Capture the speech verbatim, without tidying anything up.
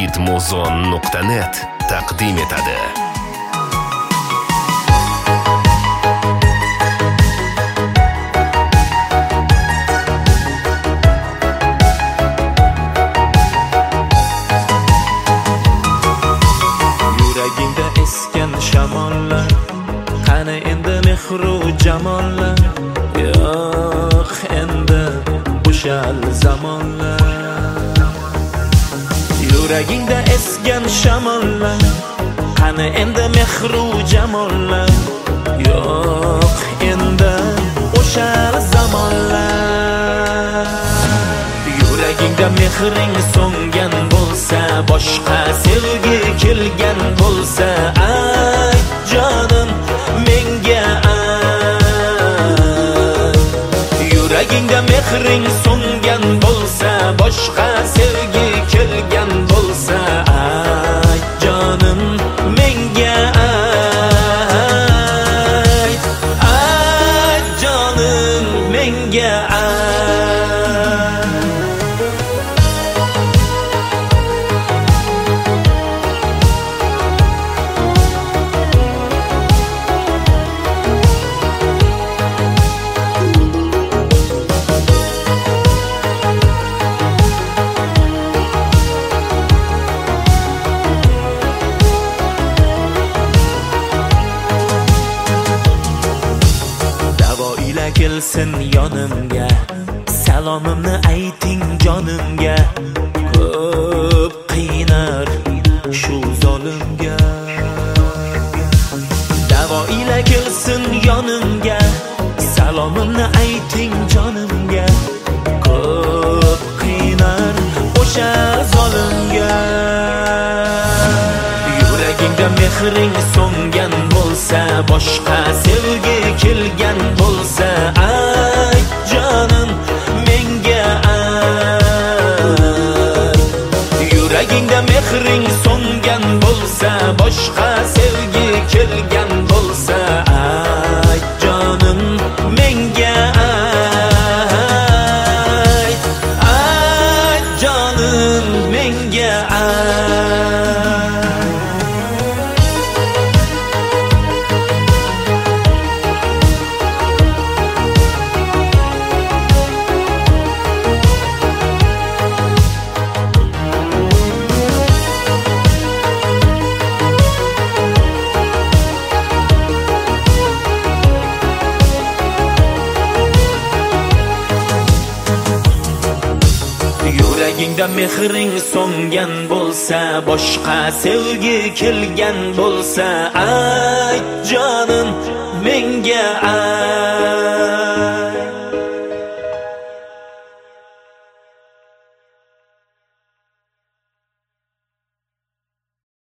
hitmuzon nuqta net taqdim etadi. Yuragimda esgan shamollar, qani endi mehru jamollar, yo'q endi o'shal zamonlar. Yuragingda esgan shamollar, qani endi mehru jamollar, yo'q endi o'shal zamonlar. Yuragingda mehring so'ngan bo'lsa, boshqa sevgi kelgan bo'lsa, ay jonim menga ay. Yuragingda mehring so'ngan bo'lsa, boshqa sevgi kelgan bo'lsa, ay jonim menga ay. Ay jonim menga ay. Kelsin yonimga, salomimni ayting jonimga. Ko'p qiynar shu zolimga. Davo ila kelsin yonimga, salomimni ayting jonimga. Ko'p qiynar o'sha zolimga. Yuragingda mehring so'ngan bo'lsa, boshqa sevgi kelgan bo'lsa, ay jonim menga ay. Yuragingda mehring so'ngan bo'lsa, boshqa sevgi kelgan bo'lsa, ay jonim menga ay. Ay jonim menga ay. Yuragingda mehring so'ngan bo'lsa, boshqa sevgi kelgan bo'lsa, ay jonim menga ay.